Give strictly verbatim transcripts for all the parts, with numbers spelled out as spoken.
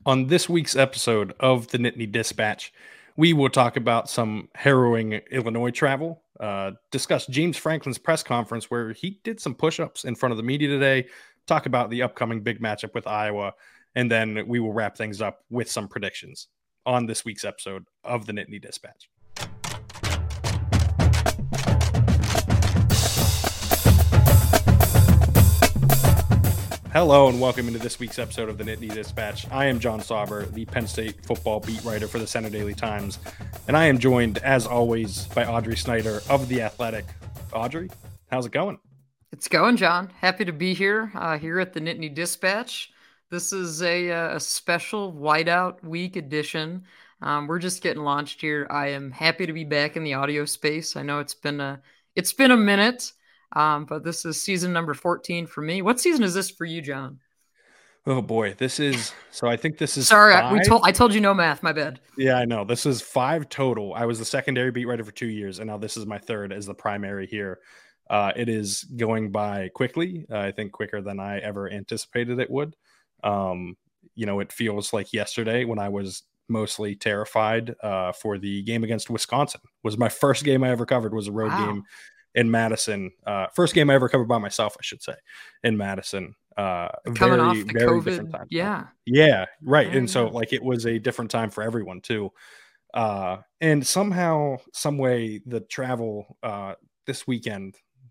On this week's episode of the Nittany Dispatch, we will talk about some harrowing Illinois travel, uh, discuss James Franklin's press conference where he did some push-ups in front of the media today, talk about the upcoming big matchup with Iowa, and then we will wrap things up with some predictions on this week's episode of the Nittany Dispatch. Hello and welcome into this week's episode of the Nittany Dispatch. I am John Sauber, the Penn State football beat writer for the Center Daily Times, and I am joined, as always, by Audrey Snyder of The Athletic. Audrey, how's it going? It's going, John. Happy to be here, uh, here at the Nittany Dispatch. This is a, uh, a special Whiteout Week edition. Um, we're just getting launched here. I am happy to be back in the audio space. I know it's been a it's been a minute. Um, but this is season number fourteen for me. What season is this for you, John? Oh boy, this is so. I think this is. Sorry, I, we told I told you no math. My bad. Yeah, I know. This is five total. I was the secondary beat writer for two years, and now this is my third as the primary here. Uh, it is going by quickly. Uh, I think quicker than I ever anticipated it would. Um, you know, it feels like yesterday when I was mostly terrified uh, for the game against Wisconsin. Was my first game I ever covered. Was a road wow. game. In Madison, uh, first game I ever covered by myself, I should say, in Madison. Uh, Coming very, off the very COVID, different time. yeah, yeah, right. And so, like, it was a different time for everyone too. Uh, and somehow, some way, the travel uh, this weekend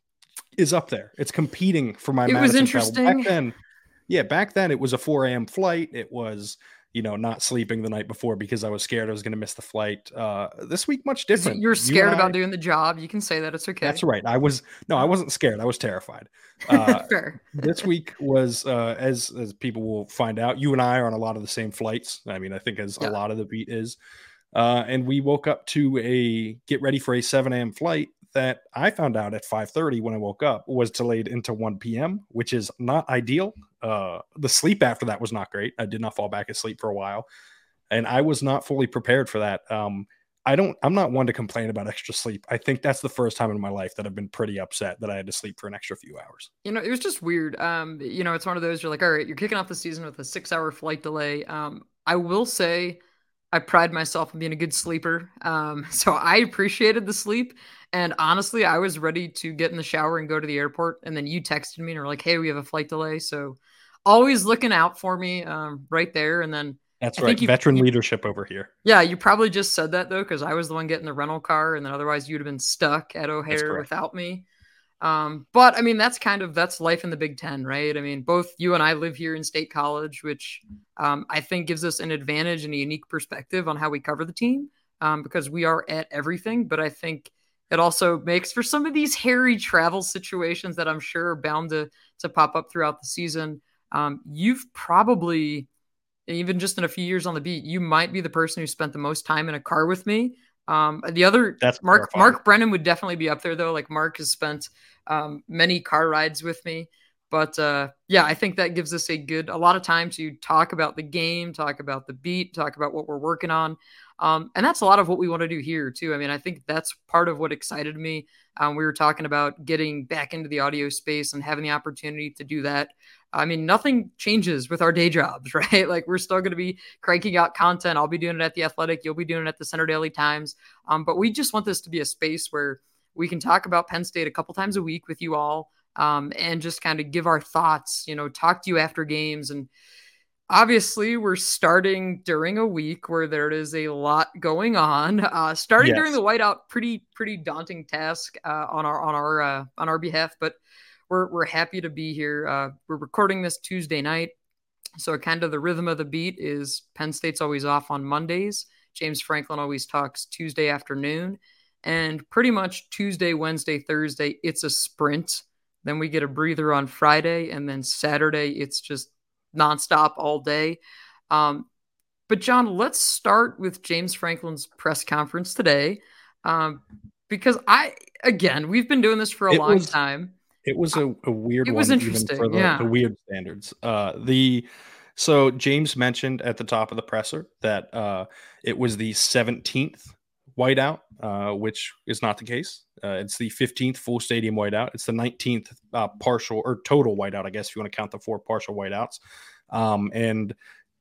is up there. It's competing for my. It Madison was interesting. Travel. Back then, yeah, back then it was a four a.m. flight. It was. You know, not sleeping the night before because I was scared I was going to miss the flight. Uh, this week, much different. You're scared you about I, doing the job. You can say that. It's okay. That's right. I was no, I wasn't scared. I was terrified. Uh, Fair. This week was, uh, as as people will find out, you and I are on a lot of the same flights. I mean, I think as yeah. a lot of the beat is. Uh, and we woke up to a get ready for a seven a.m. flight that I found out at five thirty when I woke up was delayed into one p.m., which is not ideal. Uh, the sleep after that was not great. I did not fall back asleep for a while, and I was not fully prepared for that. Um, I don't, I'm not one to complain about extra sleep. I think that's the first time in my life that I've been pretty upset that I had to sleep for an extra few hours. You know, it was just weird. Um, you know, it's one of those, you're like, all right, you're kicking off the season with a six hour flight delay. Um, I will say I pride myself on being a good sleeper. Um, so I appreciated the sleep. And honestly, I was ready to get in the shower and go to the airport. And then you texted me and were like, hey, we have a flight delay. So always looking out for me um, right there. And then that's I right. You, Veteran you, leadership over here. Yeah. You probably just said that though, because I was the one getting the rental car. And then otherwise you'd have been stuck at O'Hare without me. Um, but I mean, that's kind of, that's life in the Big Ten, right? I mean, both you and I live here in State College, which um, I think gives us an advantage and a unique perspective on how we cover the team um, because we are at everything. But I think it also makes for some of these hairy travel situations that I'm sure are bound to, to pop up throughout the season. Um, you've probably, even just in a few years on the beat, you might be the person who spent the most time in a car with me. Um, the other That's Mark, terrifying. Mark Brennan would definitely be up there though. Like Mark has spent um, many car rides with me, but uh, yeah, I think that gives us a good, a lot of time to talk about the game, talk about the beat, talk about what we're working on. Um, and that's a lot of what we want to do here too. I mean, I think that's part of what excited me. Um, we were talking about getting back into the audio space and having the opportunity to do that. I mean, nothing changes with our day jobs, right? Like we're still going to be cranking out content. I'll be doing it at The Athletic. You'll be doing it at the Center Daily Times. Um, but we just want this to be a space where we can talk about Penn State a couple times a week with you all um, and just kind of give our thoughts, you know, talk to you after games. And obviously we're starting during a week where there is a lot going on, uh, starting yes. during the whiteout, pretty, pretty daunting task uh, on our, on our, uh, on our behalf, but We're we're happy to be here. Uh, we're recording this Tuesday night. So kind of the rhythm of the beat is Penn State's always off on Mondays. James Franklin always talks Tuesday afternoon. And pretty much Tuesday, Wednesday, Thursday, it's a sprint. Then we get a breather on Friday. And then Saturday, it's just nonstop all day. Um, but John, let's start with James Franklin's press conference today. Um, because I, again, we've been doing this for a it long was- time. It was a, a weird it one, was interesting, even for the, yeah. the weird standards. Uh, the so James mentioned at the top of the presser that uh, it was the seventeenth whiteout, uh, which is not the case. Uh, it's the fifteenth full stadium whiteout. It's the nineteenth uh, partial or total whiteout, I guess, if you want to count the four partial whiteouts. Um, and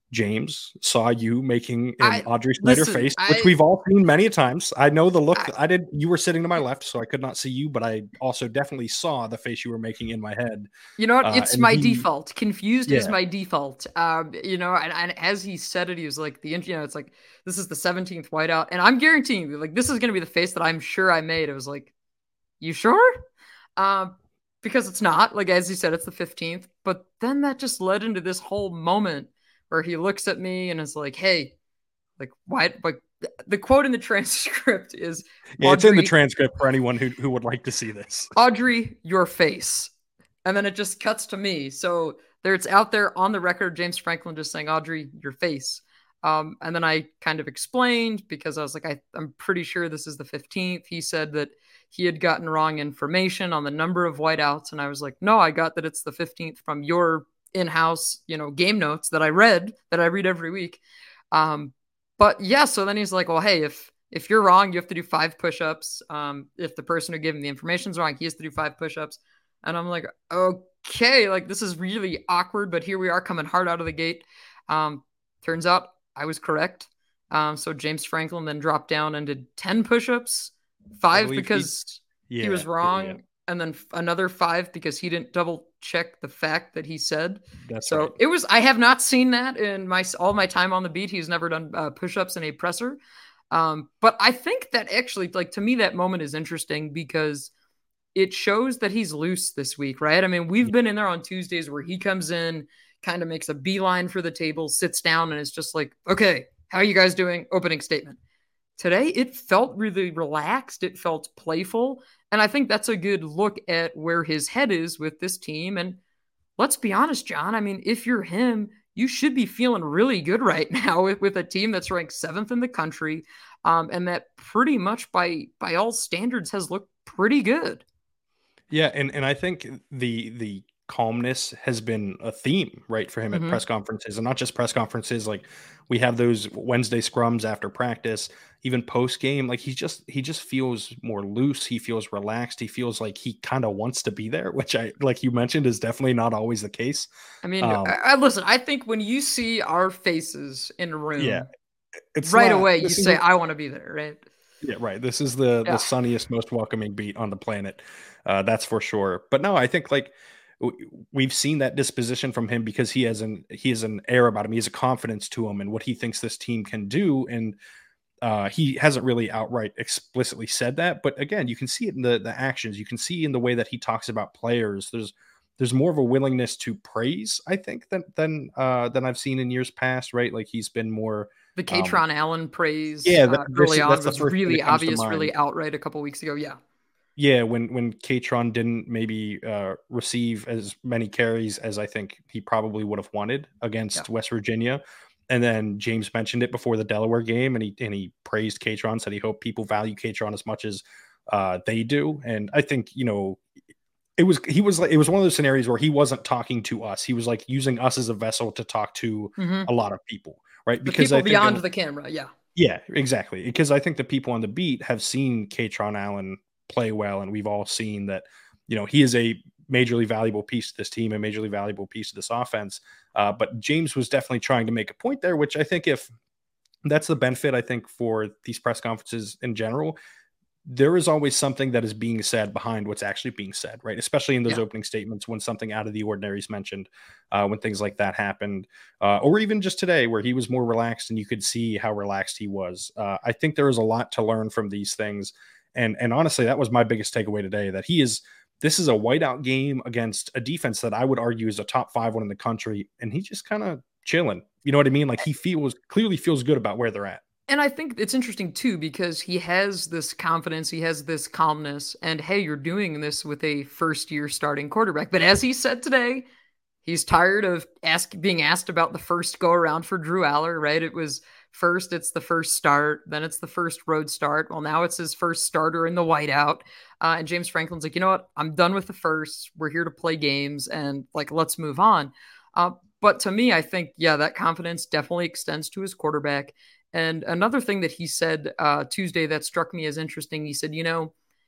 James saw you making an I Audrey Snyder listen. face, which I we've all seen many times. I know the look. I, I did. You were sitting to my left, so I could not see you, but I also definitely saw the face you were making in my head. You know what? Uh, It's and my he, default. Confused is yeah, my default. Um, you know, and, and as he said it, he was like, the you know, it's like this is the seventeenth whiteout, and I'm guaranteeing you, like this is going to be the face that I'm sure I made. It was like, you sure? Um, because it's not like as he said, it's the fifteenth. But then that just led into this whole moment where he looks at me and is like, "Hey, like why?" Like the quote in the transcript is, yeah. It's in the "Audrey, transcript for anyone who who would like to see this. Audrey, your face." And then it just cuts to me. So there it's out there on the record, James Franklin just saying, Audrey, your face. Um, and then I kind of explained because I was like, I, I'm pretty sure this is the fifteenth. He said that he had gotten wrong information on the number of whiteouts. And I was like, no, I got that it's the fifteenth from your in-house, you know, game notes that I read, that I read every week. Um, but yeah, so then he's like, well, hey, if if you're wrong, you have to do five push-ups. Um, if the person who gave him the information is wrong, he has to do five push-ups. And I'm like, okay, like this is really awkward, but here we are coming hard out of the gate. Um, turns out I was correct. Um, so James Franklin then dropped down and did ten push-ups, five because he, yeah, he was wrong, yeah. and then another five because he didn't double check the fact that he said. That's so right. It was, I have not seen that in my all my time on the beat. He's never done uh, push-ups in a presser. Um, but I think that actually, like to me, that moment is interesting because it shows that he's loose this week, right? I mean, we've been in there on Tuesdays where he comes in, kind of makes a beeline for the table, sits down, and it's just like, okay, how are you guys doing? Opening statement. Today, it felt really relaxed. It felt playful. And I think that's a good look at where his head is with this team. And let's be honest, John. I mean, if you're him, you should be feeling really good right now with, with a team that's ranked seventh in the country, um, and that pretty much by by all standards has looked pretty good. Yeah, and and I think the the calmness has been a theme, right, for him at Mm-hmm. press conferences, and not just press conferences. Like we have those Wednesday scrums after practice, even post game. Like he just he just feels more loose. He feels relaxed. He feels like he kind of wants to be there, which I like you mentioned is definitely not always the case. I mean, Um, I, I listen. I think when you see our faces in a room, yeah, it's right not, away you this say, isn't- "I want to be there." Right? Yeah, right. This is the Yeah. the sunniest, most welcoming beat on the planet. Uh, that's for sure. But no, I think like w- we've seen that disposition from him because he has an he has an air about him. He has a confidence to him and what he thinks this team can do. And uh, he hasn't really outright explicitly said that. But again, you can see it in the the actions. You can see in the way that he talks about players. There's there's more of a willingness to praise, I think, than than uh, than I've seen in years past. Right? Like he's been more. The Um, Katron Allen praise yeah, uh, that, early this, on that's the was first thing really that comes to obvious, mind. really outright a couple weeks ago. Yeah. Yeah, when when Katron didn't maybe uh, receive as many carries as I think he probably would have wanted against Yeah. West Virginia, and then James mentioned it before the Delaware game, and he and he praised Katron, said he hoped people value Katron as much as uh, they do, and I think you know it was he was like it was one of those scenarios where he wasn't talking to us, he was like using us as a vessel to talk to Mm-hmm. a lot of people, right? The Because people I think beyond in, the camera. Yeah. yeah, exactly. Because I think the people on the beat have seen Katron Allen play well, and we've all seen that, you know, he is a majorly valuable piece to this team, a majorly valuable piece of this offense. Uh, but James was definitely trying to make a point there, which I think if that's the benefit, I think, for these press conferences in general, there is always something that is being said behind what's actually being said, right? Especially in those Yeah. opening statements when something out of the ordinary is mentioned, uh, when things like that happened, uh, or even just today where he was more relaxed and you could see how relaxed he was. Uh, I think there is a lot to learn from these things. And, and honestly, that was my biggest takeaway today, that he is, this is a whiteout game against a defense that I would argue is a top five one in the country. And he just kind of chilling. You know what I mean? Like he feels clearly feels good about where they're at. And I think it's interesting too because he has this confidence, he has this calmness, and hey, you're doing this with a first year starting quarterback. But as he said today, he's tired of ask, being asked about the first go around for Drew Aller, right? It was first, it's the first start, then it's the first road start. Well, now it's his first starter in the whiteout. Uh, and James Franklin's like, you know what? I'm done with the first. We're here to play games and like, let's move on. Uh, but to me, I think, yeah, that confidence definitely extends to his quarterback. And another thing that he said uh, Tuesday that struck me as interesting, he said, you know,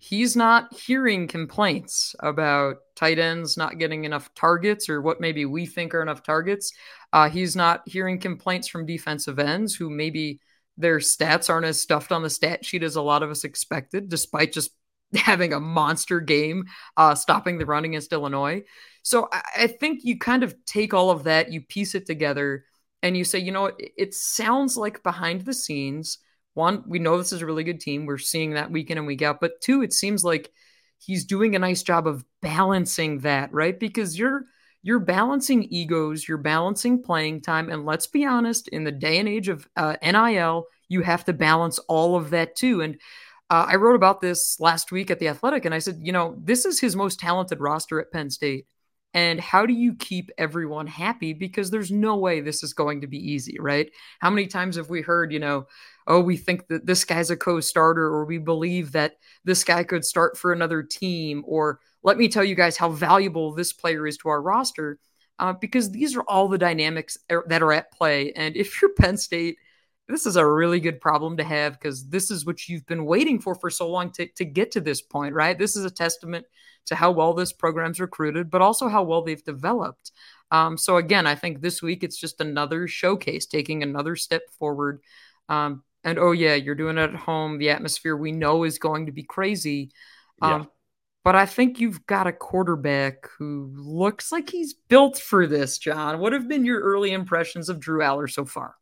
he's not hearing complaints about tight ends not getting enough targets or what maybe we think are enough targets. Uh, he's not hearing complaints from defensive ends who maybe their stats aren't as stuffed on the stat sheet as a lot of us expected, despite just having a monster game, uh, stopping the run against Illinois. So I, I think you kind of take all of that, you piece it together, and you say, you know, it, it sounds like behind the scenes, one, we know this is a really good team. We're seeing that week in and week out. But two, it seems like he's doing a nice job of balancing that, right? Because you're you're balancing egos, you're balancing playing time. And let's be honest, in the day and age of uh, N I L, you have to balance all of that too. And uh, I wrote about this last week at The Athletic, and I said, you know, this is his most talented roster at Penn State. And how do you keep everyone happy? Because there's no way this is going to be easy, right? How many times have we heard, you know, oh, we think that this guy's a co-starter, or we believe that this guy could start for another team, or let me tell you guys how valuable this player is to our roster, uh, because these are all the dynamics that are at play. And if you're Penn State, this is a really good problem to have, because this is what you've been waiting for for so long to, to get to this point, right? This is a testament to how well this program's recruited, but also how well they've developed. Um, so again, I think this week it's just another showcase, taking another step forward. Um, and oh yeah, you're doing it at home. The atmosphere we know is going to be crazy. Um, yeah. But I think you've got a quarterback who looks like he's built for this, John. What have been your early impressions of Drew Allar so far?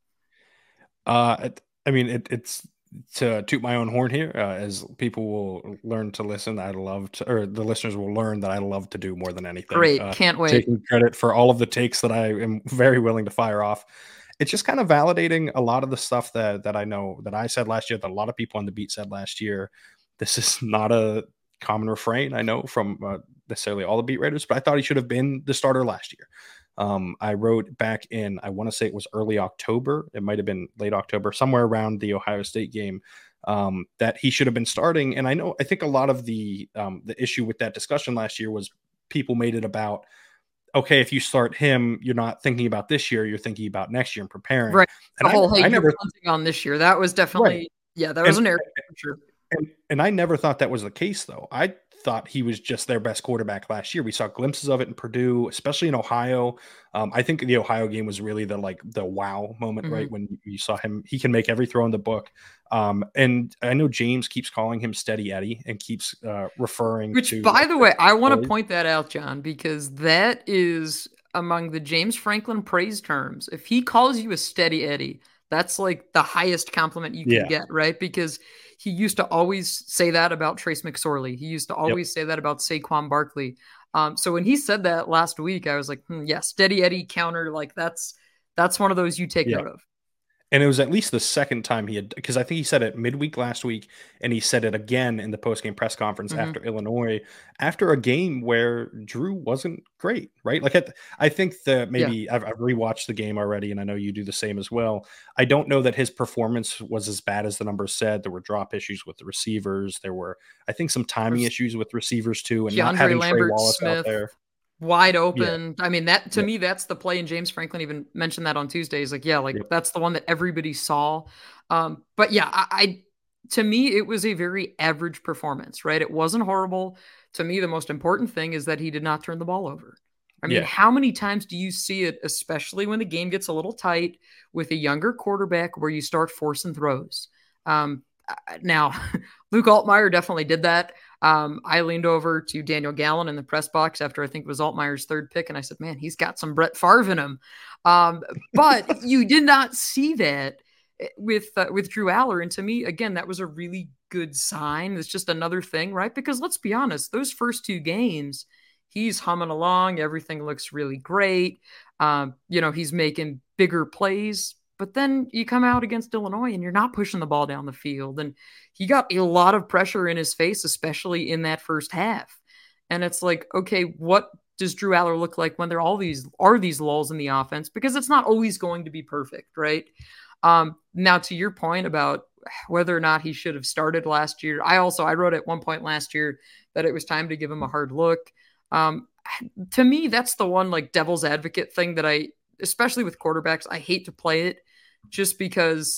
Uh, I mean, it, it's to toot my own horn here, uh, as people will learn to listen. I love to, or the listeners will learn that I love to do more than anything. Great. Uh, Can't wait. Taking credit for all of the takes that I am very willing to fire off. It's just kind of validating a lot of the stuff that, that I know that I said last year, that a lot of people on the beat said last year. This is not a common refrain, I know, from uh, necessarily all the beat writers, but I thought he should have been the starter last year. Um, I wrote back in, I want to say it was early October. It might've been late October, somewhere around the Ohio State game, um, that he should have been starting. And I know, I think a lot of the, um, the issue with that discussion last year was people made it about, okay, if you start him, you're not thinking about this year, you're thinking about next year and preparing. Right. And the whole, I, hey, I never punting on this year. That was definitely, right. yeah, that was and, an error for sure. And, and I never thought that was the case, though. I thought he was just their best quarterback last year. We saw glimpses of it in Purdue, especially in Ohio. Um, I think the Ohio game was really the like the wow moment, mm-hmm. right? When you saw him, he can make every throw in the book. Um, and I know James keeps calling him Steady Eddie and keeps uh, referring Which, to. Which, by the way, I want to point that out, John, because that is among the James Franklin praise terms. If he calls you a Steady Eddie, that's like the highest compliment you can yeah. get, right? Because he used to always say that about Trace McSorley. He used to always yep. say that about Saquon Barkley. Um, so when he said that last week, I was like, hmm, yeah, Steady Eddie counter. Like that's, that's one of those you take yeah. note of. And it was at least the second time he had, because I think he said it midweek last week, and he said it again in the post-game press conference mm-hmm. after Illinois, after a game where Drew wasn't great, right? Like, at, I think that maybe yeah. I've, I've rewatched the game already, and I know you do the same as well. I don't know that his performance was as bad as the numbers said. There were drop issues with the receivers. There were, I think, some timing There's, issues with receivers too, and not having Lambert, Trey Wallace Smith. out there. Wide open. Yeah. I mean, that to yeah. me, that's the play. And James Franklin even mentioned that on Tuesday. He's like, yeah, like yeah. that's the one that everybody saw. Um, but yeah, I, I, to me, it was a very average performance, right? It wasn't horrible. To me, the most important thing is that he did not turn the ball over. I mean, yeah. how many times do you see it, especially when the game gets a little tight with a younger quarterback, where you start forcing throws? Um, now, Luke Altmaier definitely did that. Um, I leaned over to Daniel Gallen in the press box after I think it was Altmaier's third pick, and I said, man, he's got some Brett Favre in him. Um, but you did not see that with uh, with Drew Allar. And to me, again, that was a really good sign. It's just another thing, right? Because let's be honest, those first two games, he's humming along. Everything looks really great. Um, you know, he's making bigger plays. But then you come out against Illinois and you're not pushing the ball down the field. And he got a lot of pressure in his face, especially in that first half. And it's like, okay, what does Drew Allar look like when there are all these are these lulls in the offense? Because it's not always going to be perfect, right? Um, now, to your point about whether or not he should have started last year, I also I wrote at one point last year that it was time to give him a hard look. Um, to me, that's the one like devil's advocate thing that I, especially with quarterbacks, I hate to play it. Just because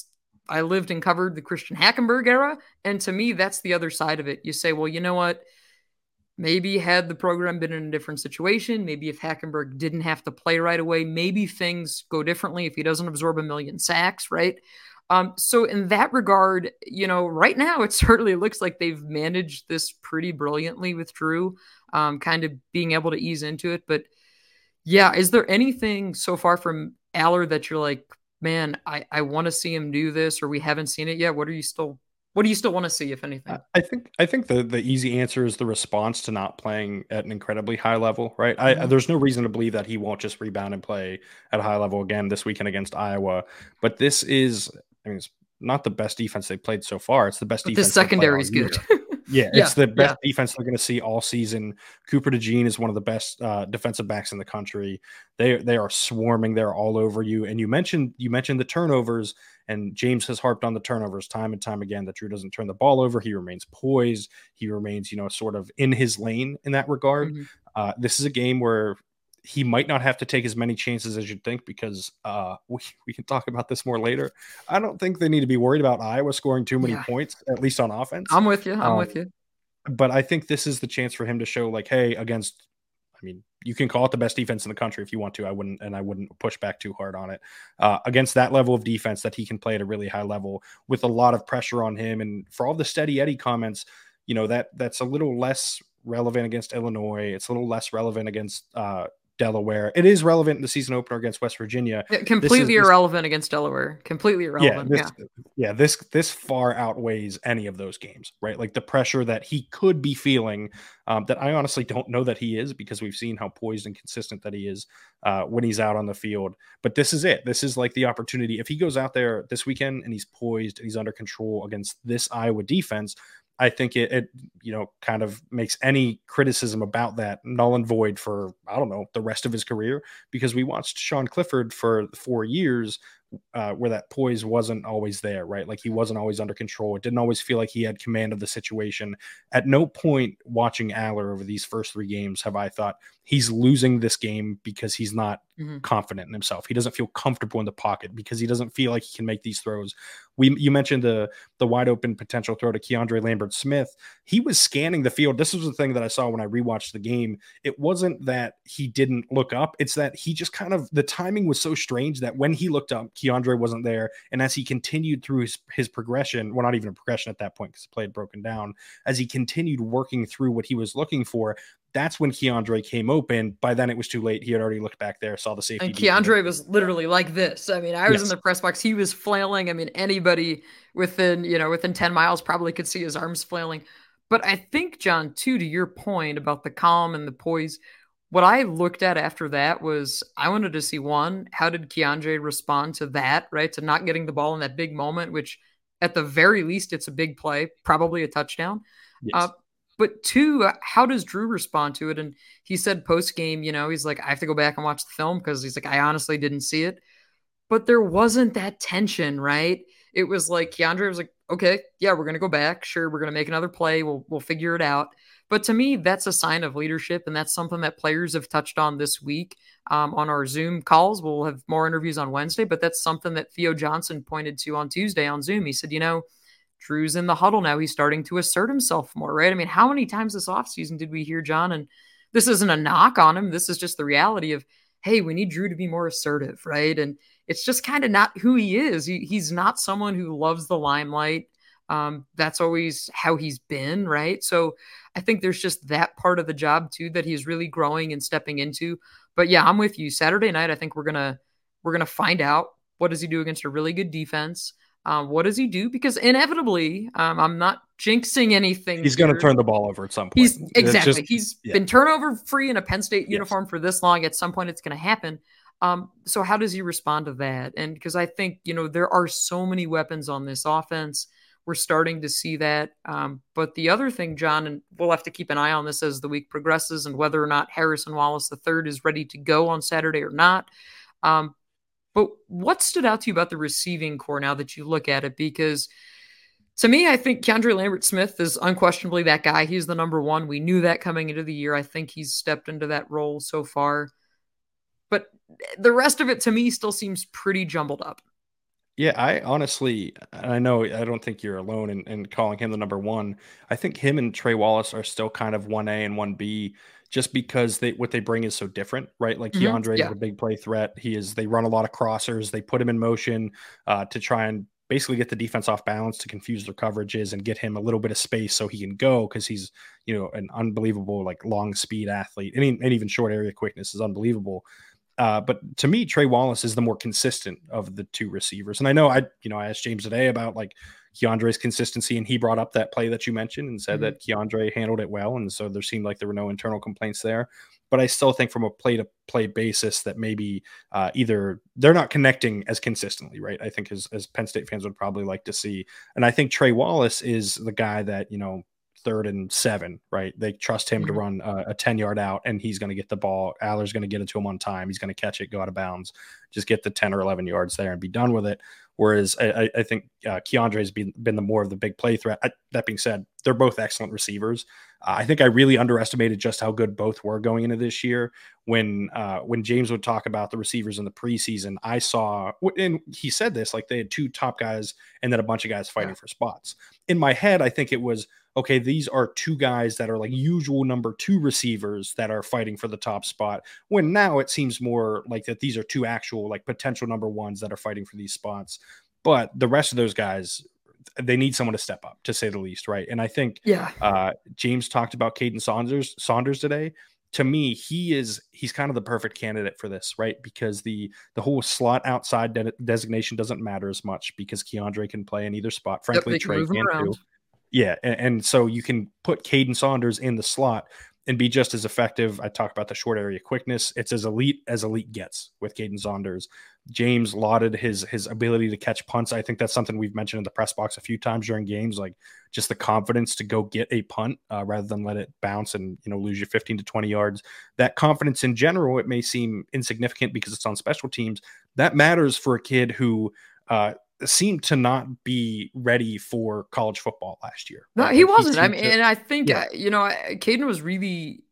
I lived and covered the Christian Hackenberg era. And to me, that's the other side of it. You say, well, you know what? Maybe had the program been in a different situation, maybe if Hackenberg didn't have to play right away, maybe things go differently if he doesn't absorb a million sacks, right? Um, so in that regard, you know, right now it certainly looks like they've managed this pretty brilliantly with Drew, um, kind of being able to ease into it. But yeah, is there anything so far from Aller that you're like, man, I, I want to see him do this, or we haven't seen it yet? What are you still what do you still want to see, if anything? I think I think the the easy answer is the response to not playing at an incredibly high level, right? I, Mm-hmm. there's no reason to believe that he won't just rebound and play at a high level again this weekend against Iowa. But this is, I mean, it's not the best defense they've played so far. It's the best But this defense they've played secondary all is year. good. Yeah, yeah, it's the best yeah. defense they're going to see all season. Cooper DeJean is one of the best uh, defensive backs in the country. They they are swarming. They're all over you. And you mentioned you mentioned the turnovers, and James has harped on the turnovers time and time again. That Drew doesn't turn the ball over. He remains poised. He remains, you know, sort of in his lane in that regard. Mm-hmm. Uh, this is a game where he might not have to take as many chances as you'd think, because uh, we, we can talk about this more later. I don't think they need to be worried about Iowa scoring too many Yeah. points, at least on offense. I'm with you. I'm um, with you. But I think this is the chance for him to show, like, hey, against, I mean, you can call it the best defense in the country if you want to. I wouldn't, and I wouldn't push back too hard on it. Uh, against that level of defense, that he can play at a really high level with a lot of pressure on him. And for all the steady Eddie comments, you know, that that's a little less relevant against Illinois. It's a little less relevant against uh, Delaware. It is relevant in the season opener against West Virginia. Yeah, completely this, irrelevant against Delaware. Completely irrelevant. Yeah, Yeah, this, yeah. This this far outweighs any of those games, right? Like the pressure that he could be feeling, um, that I honestly don't know that he is, because we've seen how poised and consistent that he is uh, when he's out on the field. But this is it. This is like the opportunity. If he goes out there this weekend and he's poised and he's under control against this Iowa defense, I think it, it, you know, kind of makes any criticism about that null and void for, I don't know, the rest of his career, because we watched Sean Clifford for four years uh, where that poise wasn't always there, right? Like he wasn't always under control. It didn't always feel like he had command of the situation. At no point watching Aller over these first three games have I thought he's losing this game because he's not mm-hmm. confident in himself. He doesn't feel comfortable in the pocket because he doesn't feel like he can make these throws. We, you mentioned the the wide open potential throw to Keandre Lambert-Smith. He was scanning the field. This was the thing that I saw when I rewatched the game. It wasn't that he didn't look up. It's that he just kind of, the timing was so strange that when he looked up, Keandre wasn't there. And as he continued through his, his progression, well, not even a progression at that point because the play had broken down, as he continued working through what he was looking for, that's when Keandre came open. By then it was too late. He had already looked back there, saw the safety. And Keandre was literally like this. I mean, I was yes. in the press box. He was flailing. I mean, anybody within, you know, within ten miles probably could see his arms flailing. But I think, John, too, to your point about the calm and the poise, what I looked at after that was I wanted to see, one, how did Keandre respond to that, right? To not getting the ball in that big moment, which at the very least, it's a big play, probably a touchdown. Yes. Uh, But two, how does Drew respond to it? And he said post game, you know, he's like, I have to go back and watch the film because he's like, I honestly didn't see it. But there wasn't that tension, right? It was like Keandre was like, okay, yeah, we're going to go back. Sure, we're going to make another play. We'll we'll figure it out. But to me, that's a sign of leadership. And that's something that players have touched on this week um, on our Zoom calls. We'll have more interviews on Wednesday. But that's something that Theo Johnson pointed to on Tuesday on Zoom. He said, you know, Drew's in the huddle now. He's starting to assert himself more, right? I mean, how many times this offseason did we hear John? And this isn't a knock on him. This is just the reality of, hey, we need Drew to be more assertive, right? And it's just kind of not who he is. He, he's not someone who loves the limelight. Um, that's always how he's been, right? So I think there's just that part of the job too that he's really growing and stepping into. But yeah, I'm with you. Saturday night, I think we're gonna we're gonna find out what does he do against a really good defense. Um, what does he do? Because inevitably, um, I'm not jinxing anything. He's going to turn the ball over at some point. He's exactly. Just, he's yeah. been turnover free in a Penn State uniform yes. for this long. At some point, it's going to happen. Um, so how does he respond to that? And because I think, you know, there are so many weapons on this offense. We're starting to see that. Um, but the other thing, John, and we'll have to keep an eye on this as the week progresses and whether or not Harrison Wallace the third is ready to go on Saturday or not. Um, But what stood out to you about the receiving core now that you look at it? Because to me, I think Keandre Lambert-Smith is unquestionably that guy. He's the number one. We knew that coming into the year. I think he's stepped into that role so far. But the rest of it to me still seems pretty jumbled up. Yeah, I honestly, I know I don't think you're alone in, in calling him the number one. I think him and Trey Wallace are still kind of one A and one B just because they what they bring is so different, right? Like Hmm. Keandre is Yeah. a big play threat. He is they run a lot of crossers, they put him in motion uh, to try and basically get the defense off balance to confuse their coverages and get him a little bit of space so he can go because he's, you know, an unbelievable like long speed athlete. And, and even short area quickness is unbelievable. Uh, but to me, Trey Wallace is the more consistent of the two receivers. And I know I, you know, I asked James today about like Keandre's consistency, and he brought up that play that you mentioned and said Hmm. that Keandre handled it well. And so there seemed like there were no internal complaints there. But I still think from a play to play basis that maybe uh, either they're not connecting as consistently, right? I think as, as Penn State fans would probably like to see. And I think Trey Wallace is the guy that, you know, third and seven, right? They trust him to Hmm. run a, a ten yard out and he's going to get the ball. Aller's going to get it to him on time. He's going to catch it, go out of bounds, just get the ten or eleven yards there and be done with it. Whereas I, I think uh, Keandre has been, been the more of the big play threat. I, that being said, they're both excellent receivers. Uh, I think I really underestimated just how good both were going into this year. When uh, when James would talk about the receivers in the preseason, I saw, and he said this, like they had two top guys and then a bunch of guys fighting Yeah. for spots. In my head, I think it was, okay, these are two guys that are like usual number two receivers that are fighting for the top spot. When now it seems more like that these are two actual like potential number ones that are fighting for these spots. But the rest of those guys, they need someone to step up, to say the least, right? And I think Yeah. uh, James talked about Caden Saunders Saunders today. To me, he is he's kind of the perfect candidate for this, right? Because the the whole slot outside de- designation doesn't matter as much because Keandre can play in either spot. Yep. Frankly, They can Trey move him can around. too. Yeah, and, and so you can put Caden Saunders in the slot and be just as effective. I talk about the short area quickness. It's as elite as elite gets with Caden Saunders. James lauded his his ability to catch punts. I think that's something we've mentioned in the press box a few times during games, like just the confidence to go get a punt uh, rather than let it bounce and you know lose you fifteen to twenty yards. That confidence in general, it may seem insignificant because it's on special teams. That matters for a kid who uh, seemed to not be ready for college football last year, No, right? he Like he wasn't. I seemed mean, to, and I think yeah, uh, you know, I- Caden was really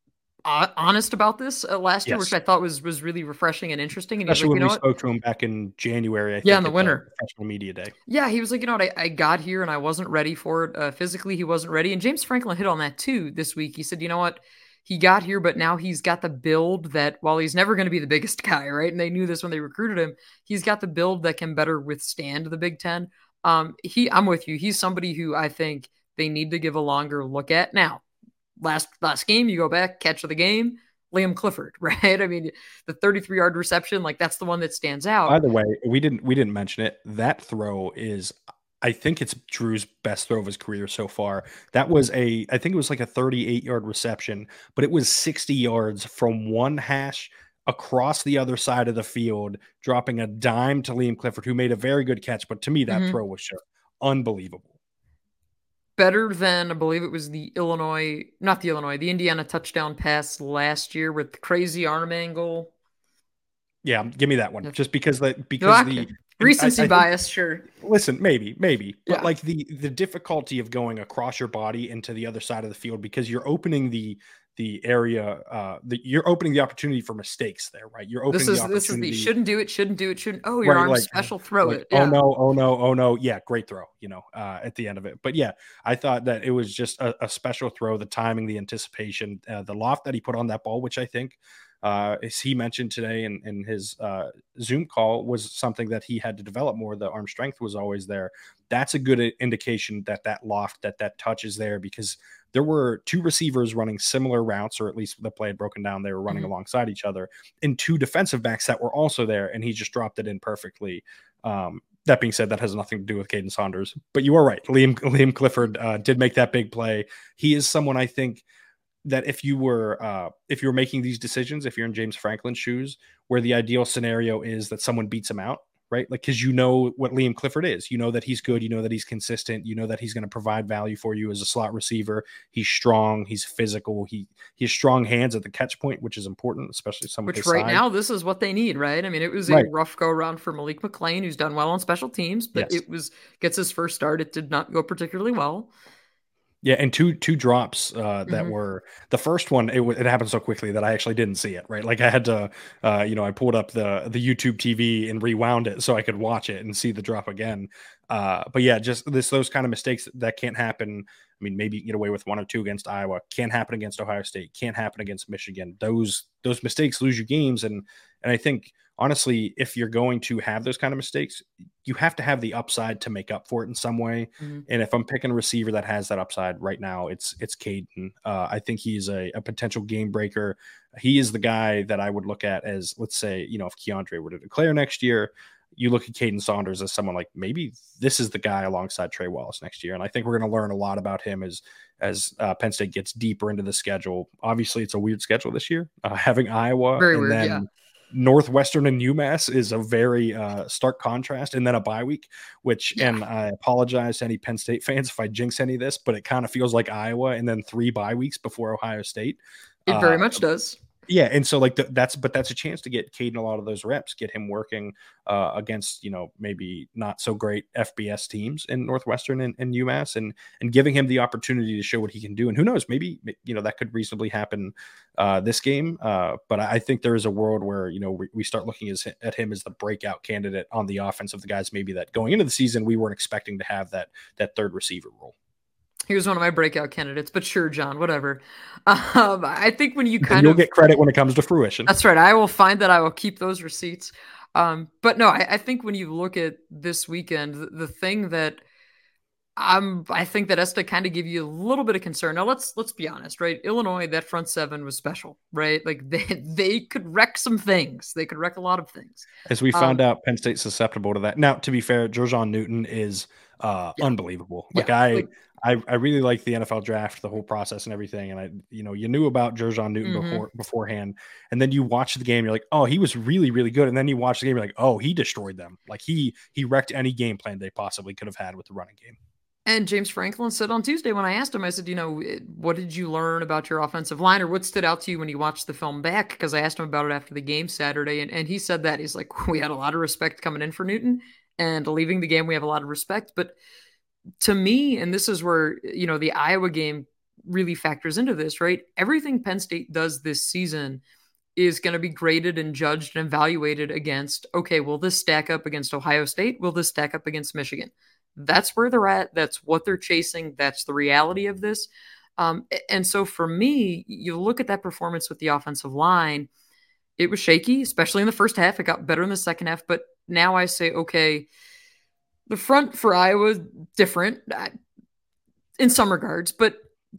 uh, honest about this uh, last year, which yes. I thought was was really refreshing and interesting. And he was Especially like, when you know we what? spoke to him back in January, I Yeah, in think the at the winter. professional media day. Yeah, he was like, you know what? I, I got here and I wasn't ready for it. Uh, physically, he wasn't ready. And James Franklin hit on that too this week. He said, you know what? He got here, but now he's got the build that while he's never going to be the biggest guy, right? And they knew this when they recruited him. He's got the build that can better withstand the Big Ten. Um, he, I'm with you. He's somebody who I think they need to give a longer look at. Now, last last game, you go back, catch of the game, Liam Clifford, right? I mean, the thirty-three yard reception, like that's the one that stands out. By the way, we didn't we didn't mention it. That throw is I think it's Drew's best throw of his career so far. That was a I think it was like a thirty-eight yard reception, but it was sixty yards from one hash across the other side of the field, dropping a dime to Liam Clifford, who made a very good catch. But to me, that Mm-hmm. throw was just unbelievable. Better than I believe it was the Illinois, not the Illinois, the Indiana touchdown pass last year with the crazy arm angle. Yeah, give me that one. Yep. Just because that because Okay. the I, Recency I think bias, sure. listen, maybe, maybe, but Yeah. like the the difficulty of going across your body into the other side of the field because you're opening the the area, uh, the, you're opening the opportunity for mistakes there, right? You're This opening the is this is the opportunity, shouldn't do it, shouldn't do it, shouldn't. Oh, your right? arm's Like, special, throw like it. oh Yeah. no, oh no, oh no, yeah, great throw, you know, uh, at the end of it. But yeah, I thought that it was just a, a special throw. The timing, the anticipation, uh, the loft that he put on that ball, which I think uh, as he mentioned today in, in his uh, Zoom call, was something that he had to develop more. The arm strength was always there. That's a good indication that that loft, that that touch is there because there were two receivers running similar routes, or at least the play had broken down. They were running Mhm. alongside each other, and two defensive backs that were also there, and he just dropped it in perfectly. Um, that being said, that has nothing to do with Caden Saunders, but you are right. Liam Liam Clifford uh, did make that big play. He is someone I think that if you were uh, if you're making these decisions, if you're in James Franklin's shoes, where the ideal scenario is that someone beats him out, right? Like because you know what Liam Clifford is, you know that he's good, you know that he's consistent, you know that he's going to provide value for you as a slot receiver. He's strong, he's physical, he he has strong hands at the catch point, which is important, especially someone Which his right size. now, this is what they need, right? I mean, it was a Right. rough go around for Malik McClain, who's done well on special teams, but Yes. it was gets his first start. It did not go particularly well. Yeah, and two two drops uh, that Mhm. were the first one. It, w- it happened so quickly that I actually didn't see it. Right, like I had to, uh, you know, I pulled up the the YouTube T V and rewound it so I could watch it and see the drop again. Uh, but yeah, just this those kind of mistakes that can't happen. I mean, maybe you get away with one or two against Iowa. Can't happen against Ohio State. Can't happen against Michigan. Those those mistakes lose you games, and and I think honestly, if you're going to have those kind of mistakes, you have to have the upside to make up for it in some way. Mhm. And if I'm picking a receiver that has that upside right now, it's it's Caden. Uh, I think he's a, a potential game breaker. He is the guy that I would look at as, let's say, you know, if Keandre were to declare next year, you look at Caden Saunders as someone like maybe this is the guy alongside Trey Wallace next year. And I think we're going to learn a lot about him as as uh, Penn State gets deeper into the schedule. Obviously, it's a weird schedule this year, uh, having Iowa Very and weird, yeah. then Northwestern and UMass is a very uh, stark contrast, and then a bye week, which, Yeah, and I apologize to any Penn State fans if I jinx any of this, but it kind of feels like Iowa and then three bye weeks before Ohio State. it very Uh, much does. yeah, and so like the, that's but that's a chance to get Caden a lot of those reps, get him working uh, against you know maybe not so great F B S teams in Northwestern and, and UMass, and and giving him the opportunity to show what he can do. And who knows, maybe you know that could reasonably happen uh, this game. Uh, but I think there is a world where you know we, we start looking as, at him as the breakout candidate on the offense of the guys maybe that going into the season we weren't expecting to have that that third receiver role. He was one of my breakout candidates, but sure, John, whatever. Um, I think when you Then kind you'll of get credit when it comes to fruition. That's right. I will find that I will keep those receipts. Um, but no, I, I think when you look at this weekend, the, the thing that I'm, I think that has to kind of give you a little bit of concern. Now, let's let's be honest, right? Illinois, that front seven was special, right? Like they they could wreck some things. They could wreck a lot of things. As we found Um, out, Penn State's susceptible to that. Now, to be fair, Georgeon Newton is uh, yeah, unbelievable. Like yeah, I, like I, I really like the N F L draft, the whole process and everything. And I, you know, you knew about Georgeon Newton mhm. before beforehand, and then you watch the game, you're like, oh, he was really, really good. And then you watch the game, you're like, oh, he destroyed them. Like he he wrecked any game plan they possibly could have had with the running game. And James Franklin said on Tuesday when I asked him, I said, you know, what did you learn about your offensive line or what stood out to you when you watched the film back? Because I asked him about it after the game Saturday. And, and he said that he's like, we had a lot of respect coming in for Newton and leaving the game, we have a lot of respect. But to me, and this is where, you know, the Iowa game really factors into this, right? Everything Penn State does this season is going to be graded and judged and evaluated against, okay, will this stack up against Ohio State? Will this stack up against Michigan? That's where they're at. That's what they're chasing. That's the reality of this. Um, and so for me, you look at that performance with the offensive line, it was shaky, especially in the first half. It got better in the second half. But now I say, okay, the front for Iowa, different uh, in some regards, but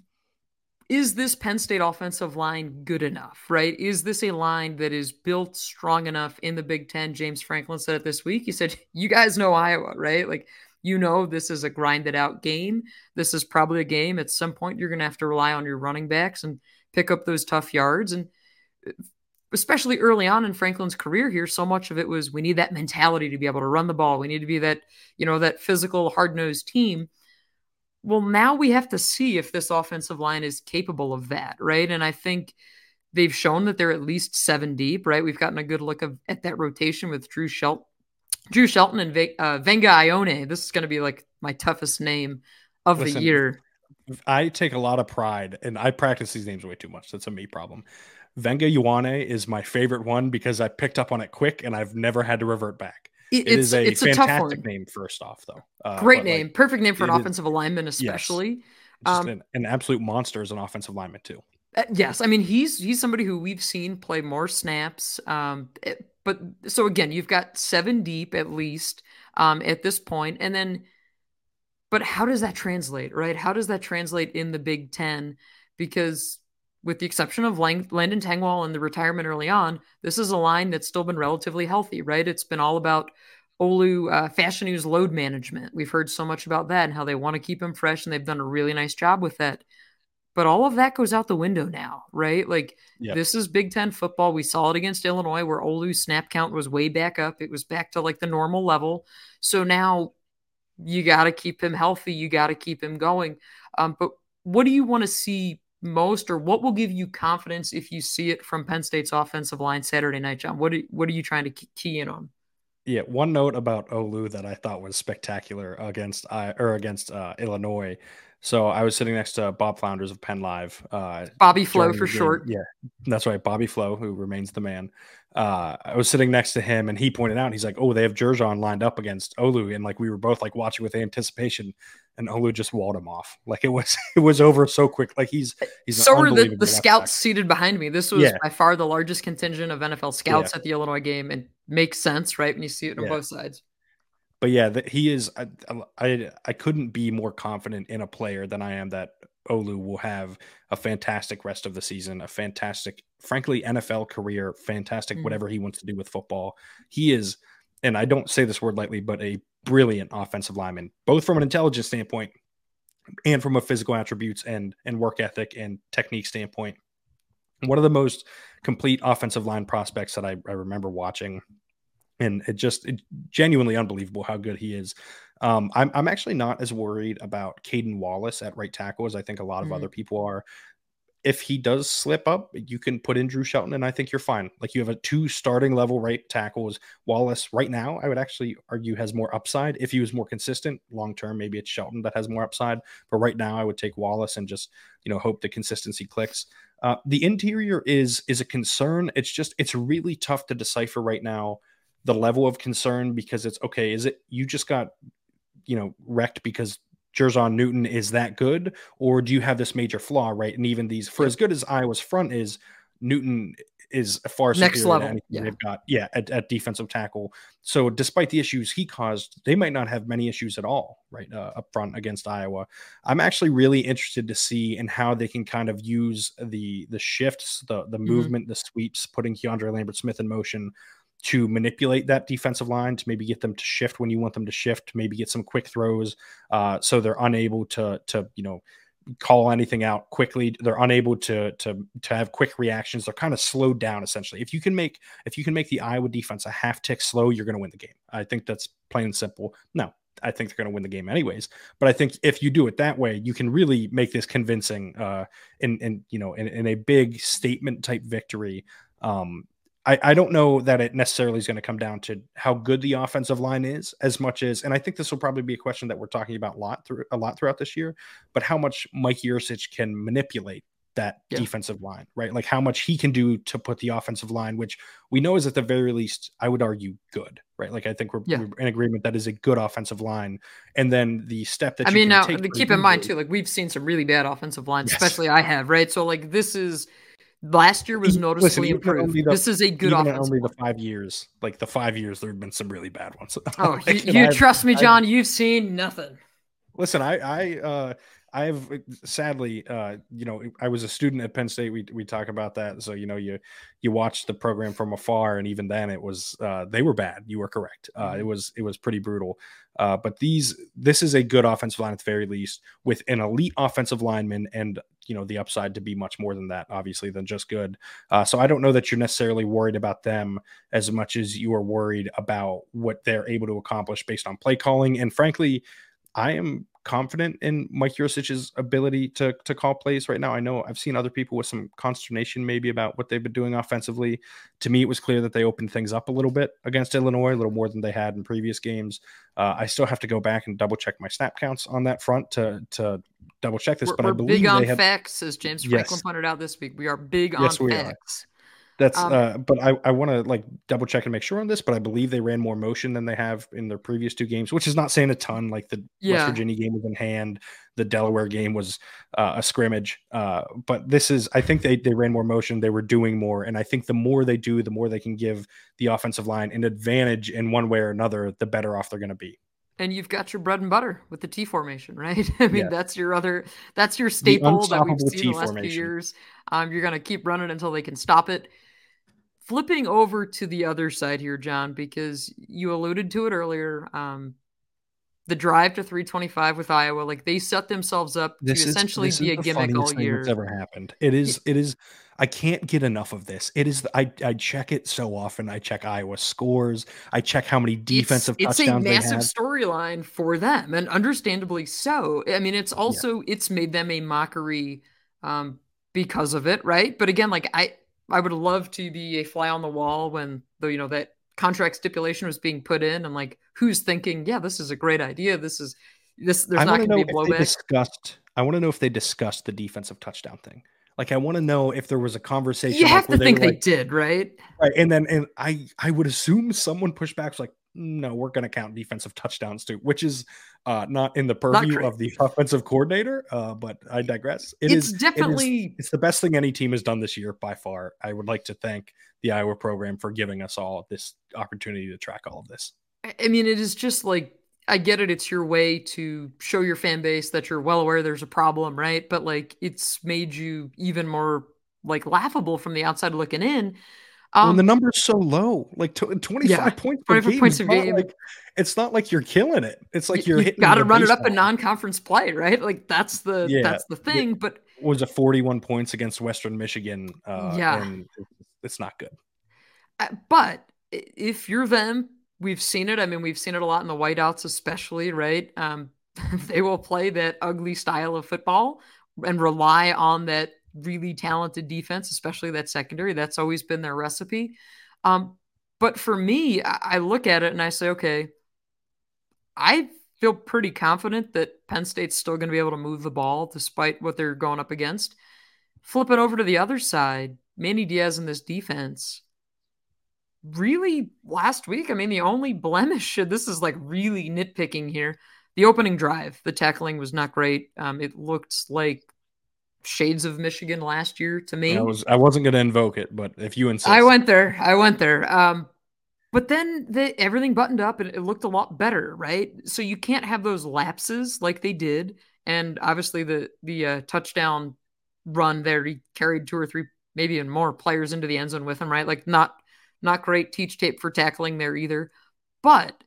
is this Penn State offensive line good enough, right? Is this a line that is built strong enough in the Big Ten? James Franklin said it this week. He said, you guys know Iowa, right? Like, you know, this is a grinded out game. This is probably a game at some point you're going to have to rely on your running backs and pick up those tough yards. And especially early on in Franklin's career here, so much of it was we need that mentality to be able to run the ball. We need to be that, you know, that physical, hard nosed team. Well, now we have to see if this offensive line is capable of that, right? And I think they've shown that they're at least seven deep, right? We've gotten a good look of, at that rotation with Drew Shelton, Drew Shelton and v- uh, Venga Ione. This is going to be like my toughest name of the Listen, year. I take a lot of pride, and I practice these names way too much. That's a me problem. Venga Ioane is my favorite one because I picked up on it quick, and I've never had to revert back. It, It it's is a it's a tough fantastic one. name, first off, though. Uh, Great but name, like, perfect name for an it is, offensive alignment, yes, especially. just Um, an, an absolute monster as an offensive lineman too. Uh, Yes, I mean he's he's somebody who we've seen play more snaps. Um, it- but so again, you've got seven deep at least um, at this point, and then, but how does that translate, right? How does that translate in the Big Ten? Because with the exception of Lang- Landon Tengwall and the retirement early on, this is a line that's still been relatively healthy, right? It's been all about Olu uh, Fashion News load management. We've heard so much about that and how they want to keep him fresh, and they've done a really nice job with that. But all of that goes out the window now, right? Like Yep. this is Big Ten football. We saw it against Illinois where Olu's snap count was way back up. It was back to like the normal level. So now you got to keep him healthy. You got to keep him going. Um, but what do you want to see most, or what will give you confidence if you see it from Penn State's offensive line Saturday night, John? What are, what are you trying to key in on? Yeah, one note about Olu that I thought was spectacular against I or against uh, Illinois. So I was sitting next to Bob Flounders of Penn Live. Uh, Bobby Flo during for the game. short. Yeah, that's right. Bobby Flo, who remains the man. Uh, I was sitting next to him and he pointed out, he's like, oh, they have Jurjan lined up against Olu. And like, we were both like watching with anticipation, and Olu just walled him off. Like it was, it was over so quick. Like he's, he's so were the, the scouts seated behind me. This was yeah. by far the largest contingent of N F L scouts yeah. at the Illinois game, and makes sense, right? When you see it on yeah. both sides. But yeah, that he is. I, I I couldn't be more confident in a player than I am that Olu will have a fantastic rest of the season, a fantastic, frankly, N F L career, fantastic mm. whatever he wants to do with football. He is, and I don't say this word lightly, but a brilliant offensive lineman, both from an intelligence standpoint and from a physical attributes and and work ethic and technique standpoint. One of the most complete offensive line prospects that I, I remember watching. And it just it, genuinely unbelievable how good he is. Um, I'm I'm actually not as worried about Caden Wallace at right tackle as I think a lot of mm-hmm. other people are. If he does slip up, you can put in Drew Shelton, and I think you're fine. Like you have a two starting level right tackles. Wallace right now, I would actually argue has more upside. If he was more consistent long term, maybe it's Shelton that has more upside. But right now, I would take Wallace and just you know hope the consistency clicks. Uh, the interior is is a concern. It's just it's really tough to decipher right now. The level of concern, because it's okay. Is it you just got, you know, wrecked because Jurjan Newton is that good, or do you have this major flaw, right? And even these, for as good as Iowa's front is, Newton is far superior next level. to anything Yeah. they've got. Yeah, at, at defensive tackle. So despite the issues he caused, they might not have many issues at all, right, uh, up front against Iowa. I'm actually really interested to see in how they can kind of use the the shifts, the the mm-hmm. movement, the sweeps, putting Keandre Lambert-Smith in motion to manipulate that defensive line, to maybe get them to shift when you want them to shift, maybe get some quick throws uh, so they're unable to, to, you know, call anything out quickly. They're unable to, to, to have quick reactions. They're kind of slowed down essentially. If you can make, if you can make the Iowa defense a half tick slow, you're going to win the game. I think that's plain and simple. No, I think they're going to win the game anyways. But I think if you do it that way, you can really make this convincing uh, in, in, you know, in, in a big statement type victory. Um, I, I don't know that it necessarily is going to come down to how good the offensive line is as much as, and I think this will probably be a question that we're talking about a lot through a lot throughout this year, but how much Mike Yurcich can manipulate that yeah. defensive line, right? Like how much he can do to put the offensive line, which we know is at the very least, I would argue good, right? Like I think we're, yeah. we're in agreement that is a good offensive line. And then the step that I you mean, can now take keep in mind too, like we've seen some really bad offensive lines, yes. especially I have, right? So like this is, last year was noticeably Listen, improved. The, this is a good offense. Only the five years, like the five years, there have been some really bad ones. Oh, like, you, you I've, trust me, John? I've, you've seen nothing. Listen, I, I, uh, I've sadly, uh, you know, I was a student at Penn State. We we talk about that, so you know, you you watch the program from afar, and even then, it was uh, they were bad. You were correct. Uh, mm-hmm. It was it was pretty brutal. Uh, but these this is a good offensive line at the very least, with an elite offensive lineman, and you know the upside to be much more than that, obviously, than just good. Uh, so I don't know that you're necessarily worried about them as much as you are worried about what they're able to accomplish based on play calling. And frankly, I am confident in Mike Yurcich's ability to to call plays right now. I know I've seen other people with some consternation maybe about what they've been doing offensively. To me, it was clear that they opened things up a little bit against Illinois, a little more than they had in previous games. Uh, I still have to go back and double check my snap counts on that front to to double check this. We're, but we're I believe big on they had, facts, as James Franklin yes. pointed out this week. We are big yes, on we facts. Are. That's um, uh, but I, I want to like double check and make sure on this, but I believe they ran more motion than they have in their previous two games, which is not saying a ton. Like the yeah. West Virginia game was in hand, the Delaware game was uh, a scrimmage. Uh, but this is, I think they they ran more motion, they were doing more, and I think the more they do, the more they can give the offensive line an advantage in one way or another, the better off they're going to be. And you've got your bread and butter with the T formation, right? I mean, yeah. that's your other, that's your staple that we've seen in the last few years. Um, you're going to keep running until they can stop it. Flipping over to the other side here, John, because you alluded to it earlier, um, the drive to three twenty-five with Iowa, like they set themselves up this to is, essentially this be is a gimmick all year. That's ever happened. It is. It is. I can't get enough of this. It is. I I check it so often. I check Iowa scores. I check how many defensive it's, touchdowns they have. It's a massive storyline for them, and understandably so. I mean, it's also yeah. it's made them a mockery um, because of it, right? But again, like I. I would love to be a fly on the wall when the, you know, that contract stipulation was being put in. I'm like, who's thinking, yeah, this is a great idea. This is, this there's I not want to going to know be if they blowback. discussed. I want to know if they discussed the defensive touchdown thing. Like, I want to know if there was a conversation. You have like to where they think were they like, did, right? right, and then and I I would assume someone pushed back, was like, no, we're going to count defensive touchdowns too, which is uh, not in the Not purview great. of the offensive coordinator. Uh, but I digress. It It's is it is definitely it's the best thing any team has done this year by far. I would like to thank the Iowa program for giving us all this opportunity to track all of this. I mean, it is just like, I get it. It's your way to show your fan base that you're well aware there's a problem, right? But like, it's made you even more like laughable from the outside looking in. When the Um, number's so low, like yeah, twenty-five points per twenty-four game, points is a not game. like it's not like you're killing it. It's You, like you're you hitting got to the run it up in baseline. non-conference play, right? Like that's the Yeah, that's the yeah. thing. But Was it forty-one points against Western Michigan? Uh, yeah, and it's not good. Uh, but if you're them, we've seen it. I mean, we've seen it a lot in the whiteouts, especially, right? Um, they will play that ugly style of football and rely on that really talented defense, especially that secondary. That's always been their recipe. Um, but for me, I, I look at it and I say, okay, I feel pretty confident that Penn State's still going to be able to move the ball despite what they're going up against. Flipping over to the other side, Manny Diaz in this defense really last week, I mean, the only blemish, this is like really nitpicking here. The opening drive, the tackling was not great. Um, it looked like shades of Michigan last year to me. I was I wasn't going to invoke it, but if you insist, I went there. I went there. Um, but then the, everything buttoned up and it looked a lot better, right? So you can't have those lapses like they did. And obviously the the uh, touchdown run there, he carried two or three, maybe even more players into the end zone with him, right? Like not not great teach tape for tackling there either. But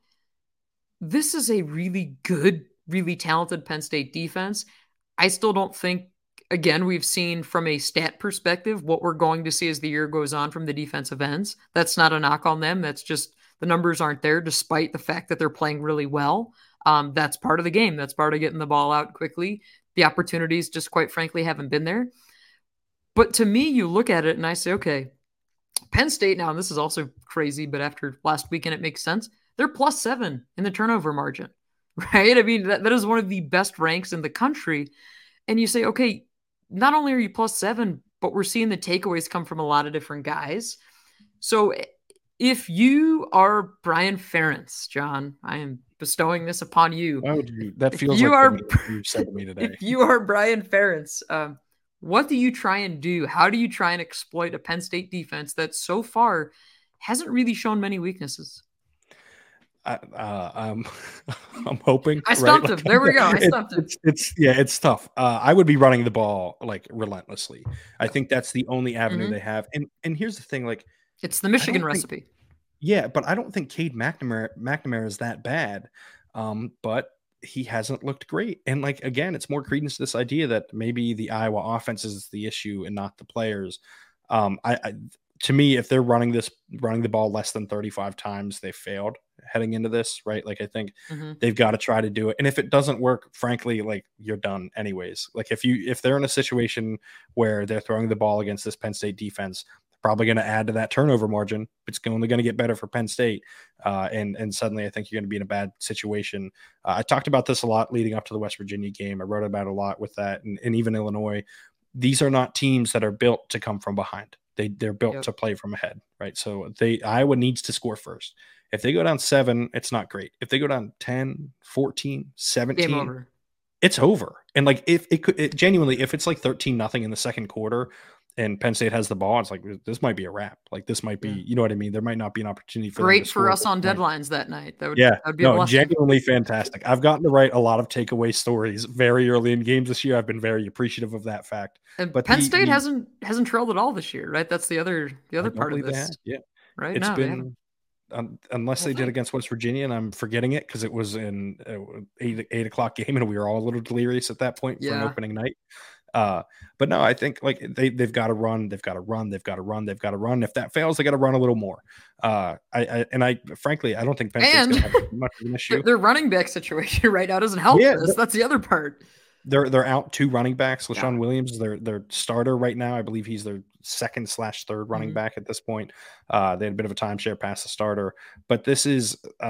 this is a really good, really talented Penn State defense. I still don't think, again, we've seen from a stat perspective what we're going to see as the year goes on from the defensive ends. That's not a knock on them. That's just the numbers aren't there, despite the fact that they're playing really well. Um, that's part of the game. That's part of getting the ball out quickly. The opportunities just quite frankly haven't been there. But to me, you look at it and I say, okay, Penn State now, and this is also crazy, but after last weekend, it makes sense. They're plus seven in the turnover margin, right? I mean, that, that is one of the best ranks in the country. And you say, okay, not only are you plus seven, but we're seeing the takeaways come from a lot of different guys. So if you are Brian Ferentz, John, I am bestowing this upon you. Why would you? That If feels you like are, you said to me today. If you are Brian Ferentz, um, what do you try and do? How do you try and exploit a Penn State defense that so far hasn't really shown many weaknesses? I, uh, I'm, I'm hoping. I stumped right? him. Like, there we go. I it, stumped him. It's, it's yeah, it's tough. Uh, I would be running the ball like relentlessly. I think that's the only avenue mm-hmm. they have. And and here's the thing, like it's the Michigan recipe. Think, yeah, but I don't think Cade McNamara McNamara is that bad. Um, but he hasn't looked great. And like again, it's more credence to this idea that maybe the Iowa offense is the issue and not the players. Um, I, I to me, if they're running this running the ball less than thirty-five times, they failed heading into this, right? Like I think mm-hmm. they've got to try to do it. And if it doesn't work, frankly, like you're done anyways. Like if you if they're in a situation where they're throwing the ball against this Penn State defense, probably going to add to that turnover margin. It's only going to get better for Penn State. Uh, and, and suddenly I think you're going to be in a bad situation. Uh, I talked about this a lot leading up to the West Virginia game. I wrote about it a lot with that. And, and even Illinois, these are not teams that are built to come from behind. They, they're built yep. to play from ahead, right? So they Iowa needs to score first. If they go down seven, it's not great. If they go down ten, fourteen, seventeen, game over. It's over. And like if it could it, genuinely, if it's like thirteen nothing in the second quarter, and Penn State has the ball, it's like, this might be a wrap. Like this might be, yeah. you know what I mean? There might not be an opportunity for great for us on deadlines that night. That would, yeah, that would be no, a genuinely fantastic. I've gotten to write a lot of takeaway stories very early in games this year. I've been very appreciative of that fact. And but Penn the, State the, hasn't hasn't trailed at all this year, right? That's the other the other part of this. Yeah, right. It's no, been um, unless well, they did against West Virginia, and I'm forgetting it because it was in uh, eight eight o'clock game, and we were all a little delirious at that point yeah. for an opening night. Uh, but no, I think like they, they've got to run, they've got to run, they've got to run, they've got to run. If that fails, they got to run a little more. Uh, I, I and I frankly, I don't think Penn State's going to have much of an issue. Their running back situation right now doesn't help yeah, this. That's the other part. They're they're out two running backs. LaShawn yeah. Williams is their their starter right now. I believe he's their second slash third running mm-hmm. back at this point. Uh, they had a bit of a timeshare past the starter, but this is uh,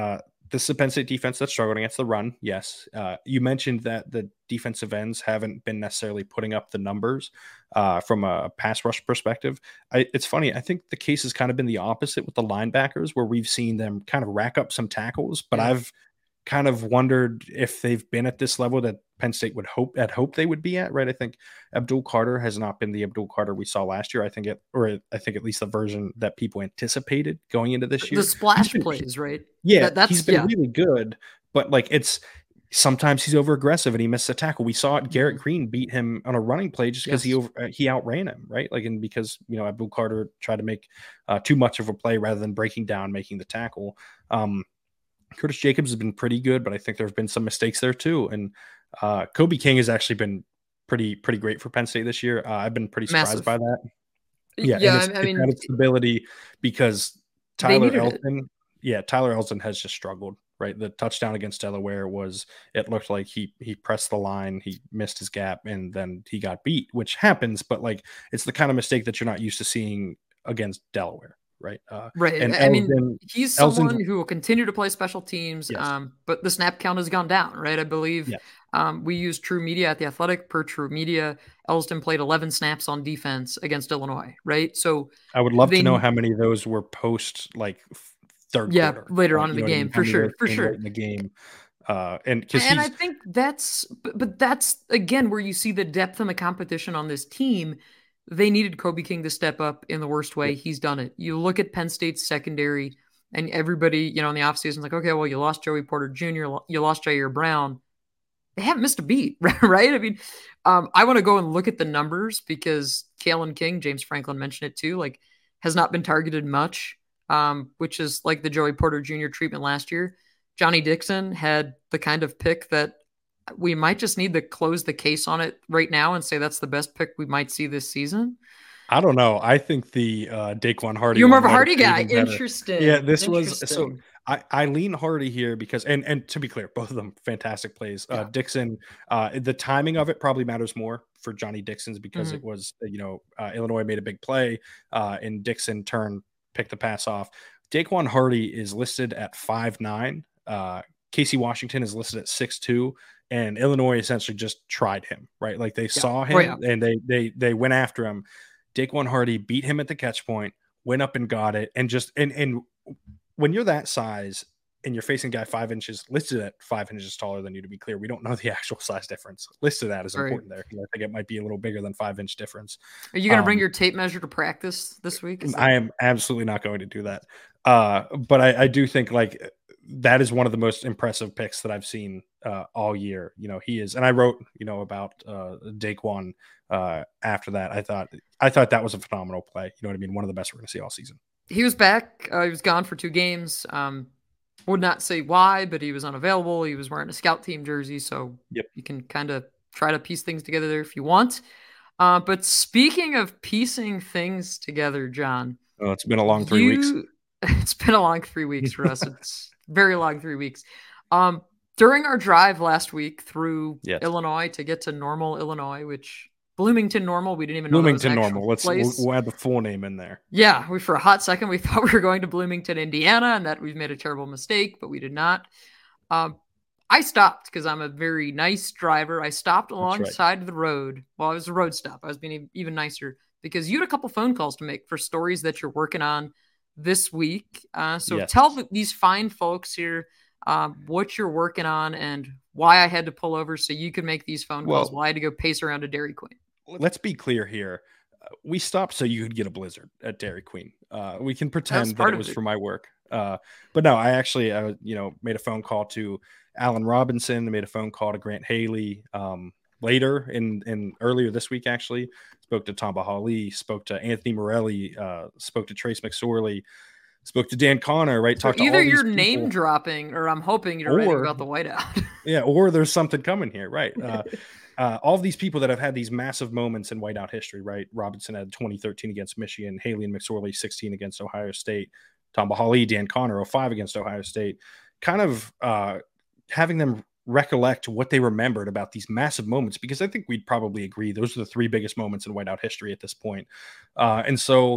this is a Penn State defense that's struggling against the run. Yes. Uh, you mentioned that the defensive ends haven't been necessarily putting up the numbers uh, from a pass rush perspective. I, it's funny. I think the case has kind of been the opposite with the linebackers, where we've seen them kind of rack up some tackles, but yeah. I've kind of wondered if they've been at this level that Penn State would hope at hope they would be at, right? I think Abdul Carter has not been the Abdul Carter we saw last year. I think it, or I think at least the version that people anticipated going into this year. The splash been, plays, right? Yeah, that, that's, he's been yeah. really good, but like it's sometimes he's over aggressive and he missed a tackle. We saw it. Garrett Green beat him on a running play just because yes. he over, uh, he outran him, right? Like, and because you know Abdul Carter tried to make uh, too much of a play rather than breaking down, making the tackle. Um, Curtis Jacobs has been pretty good, but I think there have been some mistakes there too. And uh, Kobe King has actually been pretty, pretty great for Penn State this year. Uh, I've been pretty surprised Massive. by that. Yeah, yeah. And it's, I mean, it's stability because Tyler Elston, it. yeah, Tyler Elston has just struggled. Right, the touchdown against Delaware was it looked like he he pressed the line, he missed his gap, and then he got beat, which happens. But like, it's the kind of mistake that you're not used to seeing against Delaware. Right. Uh, right. And I Elgin, mean, he's someone Elgin, who will continue to play special teams, yes. um, but the snap count has gone down, right? I believe yeah. um, we used True Media at the Athletic. Per True Media, Elston played eleven snaps on defense against Illinois, right? So I would love they, to know how many of those were post like third yeah, quarter. later right? on in you the game, I mean? for sure, for sure. In the game. Uh, and and I think that's, but, but that's again where you see the depth and the competition on this team. They needed Kobe King to step up in the worst way. Yep. He's done it. You look at Penn State's secondary and everybody, you know, in the offseason is like, okay, well, you lost Joey Porter Junior, you lost Jair Brown. They haven't missed a beat, right? I mean, um, I want to go and look at the numbers because Kalen King, James Franklin mentioned it too, like has not been targeted much, um, which is like the Joey Porter Junior treatment last year. Johnny Dixon had the kind of pick that we might just need to close the case on it right now and say that's the best pick we might see this season. I don't know. I think the uh, Daquan Hardy. You're more of a Hardy guy. Interesting. Yeah, this was so. I, I lean Hardy here because, and and to be clear, both of them fantastic plays. Yeah. Uh, Dixon, uh, the timing of it probably matters more for Johnny Dixon's because mm-hmm. it was, you know, uh, Illinois made a big play uh, and Dixon turned, picked the pass off. Daquan Hardy is listed at five nine. Uh, Casey Washington is listed at six two. And Illinois essentially just tried him, right? Like they yeah. saw him oh, yeah. and they they they went after him. Daquan Hardy beat him at the catch point, went up and got it, and just and and when you're that size and you're facing a guy five inches listed at five inches taller than you, to be clear, we don't know the actual size difference. Listed that is important right. there because I think it might be a little bigger than five inch difference. Are you going to um, bring your tape measure to practice this week? That- I am absolutely not going to do that. Uh, but I, I do think like that is one of the most impressive picks that I've seen uh, all year. You know, he is, and I wrote, you know, about uh, Daquan uh, after that. I thought, I thought that was a phenomenal play. You know what I mean? One of the best we're going to see all season. He was back. Uh, he was gone for two games. Um, would not say why, but he was unavailable. He was wearing a scout team jersey. So yep. you can kind of try to piece things together there if you want. Uh, but speaking of piecing things together, John. Oh, it's been a long three you, weeks. It's been a long three weeks for us. It's very long three weeks. Um, during our drive last week through yes. Illinois to get to Normal, Illinois, which Bloomington Normal, we didn't even know Bloomington that was Normal. Let's we'll, we'll add the full name in there. Yeah, we for a hot second we thought we were going to Bloomington, Indiana, and that we've made a terrible mistake, but we did not. Um, I stopped because I'm a very nice driver. I stopped alongside right. the road. Well, it was a road stop. I was being even nicer because you had a couple phone calls to make for stories that you're working on this week. Uh, so yes. tell these fine folks here um, what you're working on and why I had to pull over so you could make these phone calls well, while I had to go pace around to Dairy Queen. Let's be clear here. Uh, we stopped so you could get a Blizzard at Dairy Queen. Uh, we can pretend that it was it. for my work. Uh, but no, I actually, I, you know, made a phone call to Allen Robinson, made a phone call to Grant Haley um, later in, in earlier this week, actually. Spoke to Tamba Hawley, spoke to Anthony Morelli, uh, spoke to Trace McSorley, spoke to Dan Connor, right? So Talked to either all you're these name people. dropping or I'm hoping you're or, writing about the whiteout. yeah, or there's something coming here, right? Uh, uh, all of these people that have had these massive moments in whiteout history, right? Robinson had twenty thirteen against Michigan, Haley and McSorley sixteen against Ohio State, Tamba Hawley, Dan Connor oh five against Ohio State, kind of uh, having them recollect what they remembered about these massive moments, because I think we'd probably agree those are the three biggest moments in whiteout history at this point. Uh, and so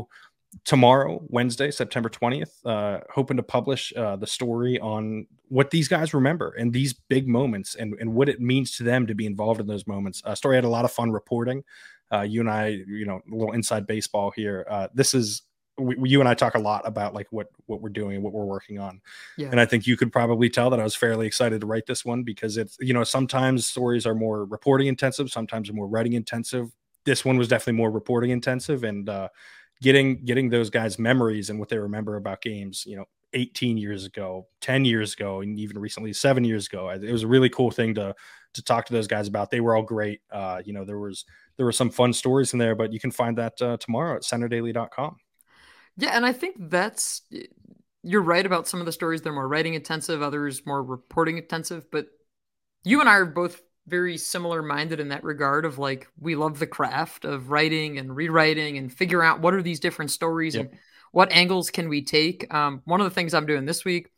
tomorrow, Wednesday, September twentieth, uh, hoping to publish uh, the story on what these guys remember and these big moments and, and what it means to them to be involved in those moments. Uh, story had a lot of fun reporting. Uh, you and I, you know, a little inside baseball here. Uh, this is, we, you and I talk a lot about like what, what we're doing and what we're working on. Yeah. And I think you could probably tell that I was fairly excited to write this one because it's, you know, sometimes stories are more reporting intensive, sometimes more writing intensive. This one was definitely more reporting intensive, and uh, getting getting those guys' memories and what they remember about games, you know, eighteen years ago, ten years ago, and even recently seven years ago. It was a really cool thing to to talk to those guys about. They were all great. Uh, you know, there was there were some fun stories in there, but you can find that uh, tomorrow at center daily dot com. Yeah, and I think that's, you're right about some of the stories. They're more writing intensive, others more reporting intensive. But you and I are both very similar minded in that regard of like, we love the craft of writing and rewriting and figure out what are these different stories yep. and what angles can we take. Um, one of the things I'm doing this week,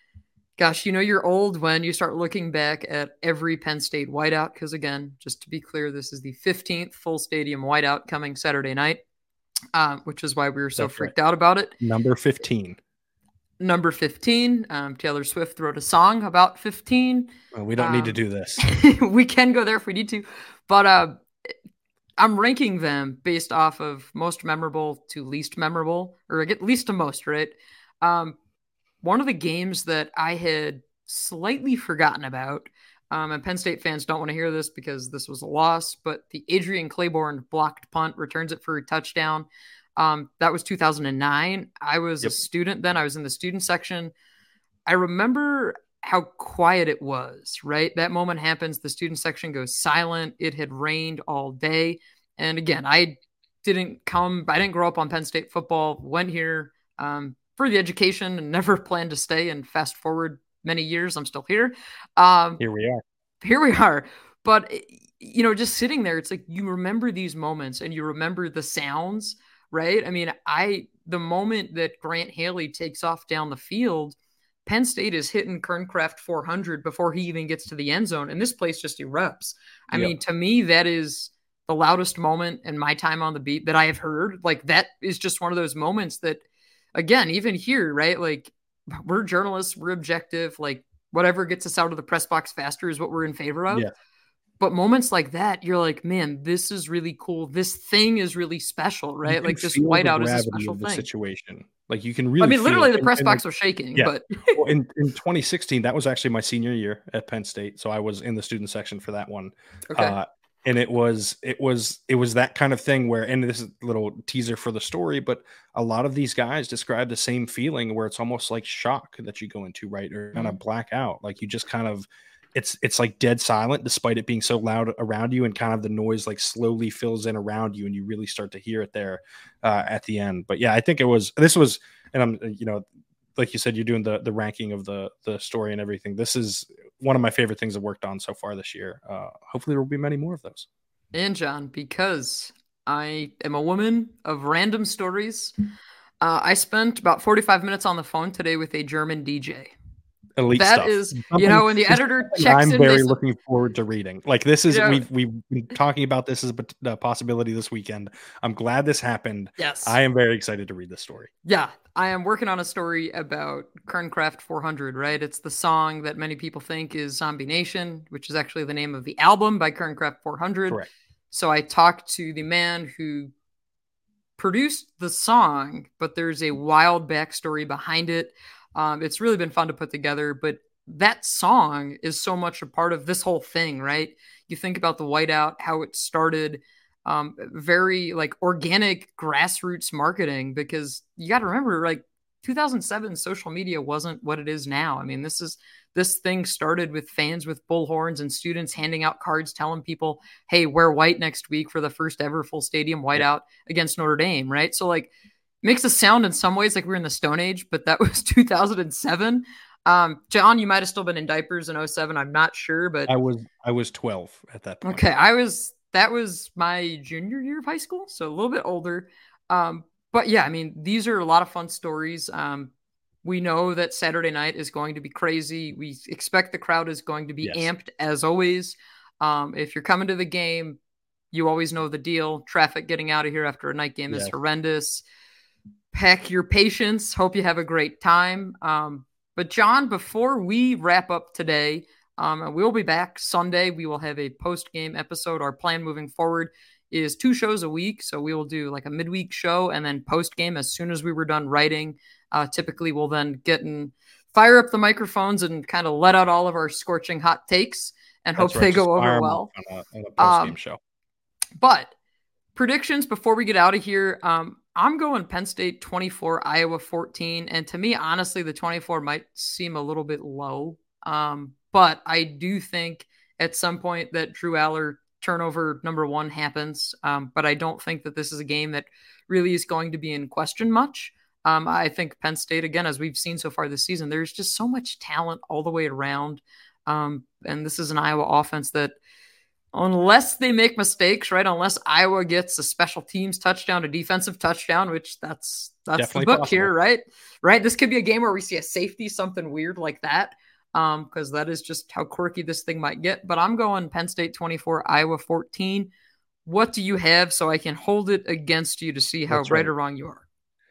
gosh, you know, you're old when you start looking back at every Penn State whiteout. Because again, just to be clear, this is the fifteenth full stadium whiteout coming Saturday night, um, which is why we were so That's freaked right. out about it. Number fifteen. Number fifteen. Um, Taylor Swift wrote a song about fifteen. Well, we don't um, need to do this. We can go there if we need to. But uh, I'm ranking them based off of most memorable to least memorable, or at least to most, right? Um, one of the games that I had slightly forgotten about, um, and Penn State fans don't want to hear this because this was a loss, but the Adrian Claiborne blocked punt returns it for a touchdown. Um, that was two thousand nine. I was yep. a student then. I was in the student section. I remember how quiet it was, right? That moment happens. The student section goes silent. It had rained all day. And again, I didn't come, I didn't grow up on Penn State football, went here um, for the education and never planned to stay. And fast forward many years, I'm still here. Um, here we are. Here we are. But, you know, just sitting there, it's like you remember these moments and you remember the sounds, right? I mean, I, the moment that Grant Haley takes off down the field, Penn State is hitting Kerncraft four hundred before he even gets to the end zone. And this place just erupts. I yep. mean, to me, that is the loudest moment in my time on the beat that I have heard. Like, that is just one of those moments that, again, even here, right? Like, we're journalists, we're objective, like whatever gets us out of the press box faster is what we're in favor of. Yeah. But moments like that, you're like, man, this is really cool. This thing is really special, right? Like this whiteout is a special thing. Situation. Like you can really, I mean, literally it. the press and, box and, was shaking, yeah. but well, in, in twenty sixteen, that was actually my senior year at Penn State. So I was in the student section for that one. Okay. Uh, and it was, it was, it was that kind of thing where, and this is a little teaser for the story, but a lot of these guys describe the same feeling where it's almost like shock that you go into, right? Or kind of black out. Like you just kind of, it's, it's like dead silent despite it being so loud around you, and kind of the noise like slowly fills in around you and you really start to hear it there uh, at the end. But yeah, I think it was, this was, and I'm, you know, like you said, you're doing the the ranking of the the story and everything. This is one of my favorite things I've worked on so far this year. Uh, hopefully there will be many more of those. And John, because I am a woman of random stories, uh, I spent about forty-five minutes on the phone today with a German D J. Elite that stuff. is, Something, you know, when the editor checks I'm in, very they, looking forward to reading. Like this is, you know, we've we've been talking about this as a possibility this weekend. I'm glad this happened. Yes, I am very excited to read this story. Yeah, I am working on a story about Kerncraft four hundred. Right, it's the song that many people think is Zombie Nation, which is actually the name of the album by Kerncraft four hundred. Correct. So I talked to the man who produced the song, but there's a wild backstory behind it. Um, it's really been fun to put together, but that song is so much a part of this whole thing, right? You think about the whiteout, how it started, um, very like organic grassroots marketing, because you got to remember, like two thousand seven social media wasn't what it is now. I mean, this is, this thing started with fans with bullhorns and students handing out cards telling people, hey, wear white next week for the first ever full stadium whiteout against Notre Dame, right? So like, makes us sound in some ways like we're in the Stone Age, but that was two thousand seven. Um, John, you might have still been in diapers in oh seven. I'm not sure, but I was, I was twelve at that point. Okay. I was, that was my junior year of high school. So a little bit older. Um, but yeah, I mean, these are a lot of fun stories. Um, we know that Saturday night is going to be crazy. We expect the crowd is going to be yes. amped as always. Um, if you're coming to the game, you always know the deal. Traffic getting out of here after a night game yes. is horrendous. pack your patience. Hope you have a great time. Um, but John, before we wrap up today, um, we'll be back Sunday. We will have a post-game episode. Our plan moving forward is two shows a week. So we will do like a midweek show and then post-game as soon as we were done writing. Uh, typically, we'll then get and fire up the microphones and kind of let out all of our scorching hot takes and hope right, they go over well. On a, on a post-game um, show. But predictions before we get out of here. Um, I'm going Penn State twenty-four, Iowa fourteen. And to me, honestly, the twenty-four might seem a little bit low. Um, but I do think at some point that Drew Aller turnover number one happens. Um, but I don't think that this is a game that really is going to be in question much. Um, I think Penn State, again, as we've seen so far this season, there's just so much talent all the way around. Um, and this is an Iowa offense that, unless they make mistakes, right? Unless Iowa gets a special teams touchdown, a defensive touchdown, which that's that's Definitely the book possible. Here, right? Right. This could be a game where we see a safety, something weird like that, um, because that is just how quirky this thing might get. But I'm going Penn State twenty-four, Iowa fourteen. What do you have so I can hold it against you to see how right. right or wrong you are?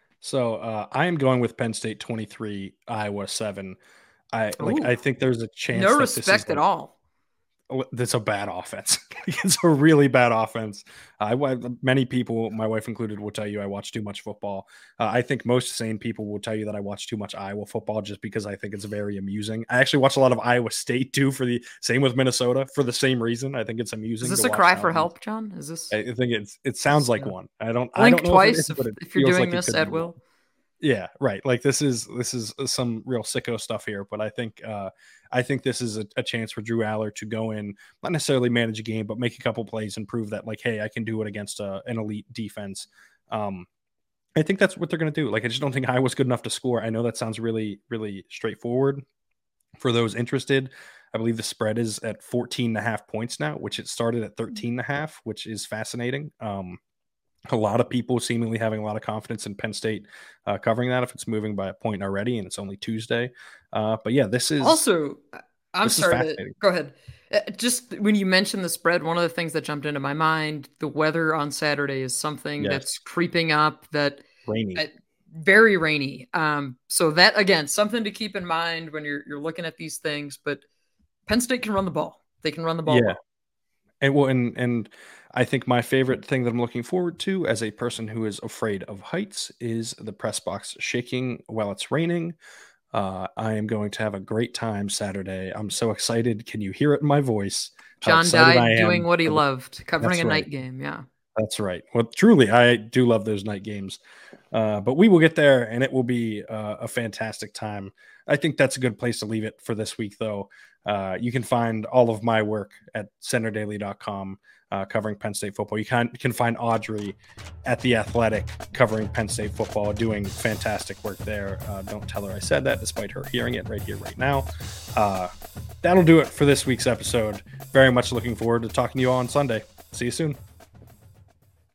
So uh, I am going with Penn State twenty-three, Iowa seven. I like. Ooh. I think there's a chance. No that respect this is at like, all. That's a bad offense. It's a really bad offense. I many people, my wife included, will tell you I watch too much football. Uh, I think most sane people will tell you that I watch too much Iowa football just because I think it's very amusing. I actually watch a lot of Iowa State too. For the same with Minnesota for the same reason. I think it's amusing. Is this a cry for help, John? Is this? I think it's. It sounds like one. I don't. Blink I don't know twice if, it is, if, if you're doing like this at will. Yeah, right. Like this is this is some real sicko stuff here, but I think uh, I think this is a, a chance for Drew Aller to go in, not necessarily manage a game, but make a couple plays and prove that, like, hey, I can do it against a, an elite defense. Um, I think that's what they're going to do. Like, I just don't think Iowa's good enough to score. I know that sounds really, really straightforward for those interested. I believe the spread is at fourteen and a half points now, which it started at thirteen and a half, which is fascinating. Um, A lot of people seemingly having a lot of confidence in Penn State uh, covering that if it's moving by a point already and it's only Tuesday. Uh, but yeah, this is also, I'm sorry, to, go ahead. Just when you mentioned the spread, one of the things that jumped into my mind, the weather on Saturday is something yes. that's creeping up, that rainy, uh, very rainy. Um, so that, again, something to keep in mind when you're, you're looking at these things, but Penn State can run the ball. They can run the ball. Yeah. Well. And well, and, and I think my favorite thing that I'm looking forward to as a person who is afraid of heights is the press box shaking while it's raining. Uh, I am going to have a great time Saturday. I'm so excited. Can you hear it in my voice? John died doing what he loved, covering That's a right. night game. Yeah. That's right. Well, truly, I do love those night games. Uh, but we will get there, and it will be uh, a fantastic time. I think that's a good place to leave it for this week, though. Uh, you can find all of my work at center daily dot com uh, covering Penn State football. You can, can find Audrey at The Athletic covering Penn State football, doing fantastic work there. Uh, don't tell her I said that, despite her hearing it right here, right now. Uh, that'll do it for this week's episode. Very much looking forward to talking to you all on Sunday. See you soon.